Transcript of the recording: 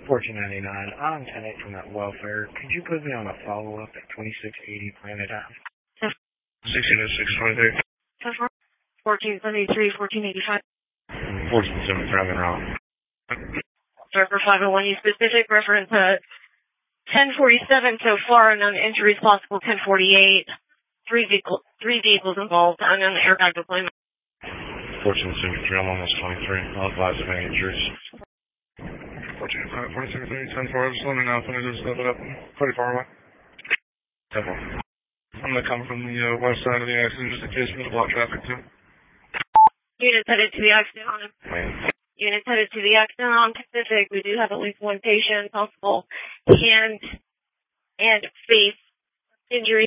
1499. I'm 10-8 from that welfare. Could you put me on a follow-up at 2680 Planet Ave? 160623. 1473, 1485. 1473, I'm in route. Driver 501, you specific reference 1047 so far, unknown injuries possible 1048. Three vehicles involved, unknown airbag deployment. 1473, I'm almost 23. I'll advise of any injuries. 1473, 10-4, just let me know if I need to step it up. Pretty far away. 10-4. I'm going to come from the west side of the accident just in case we need to block traffic too. Units headed to the accident on Units headed to the accident on Pacific. We do have at least one patient, possible hand and face injury.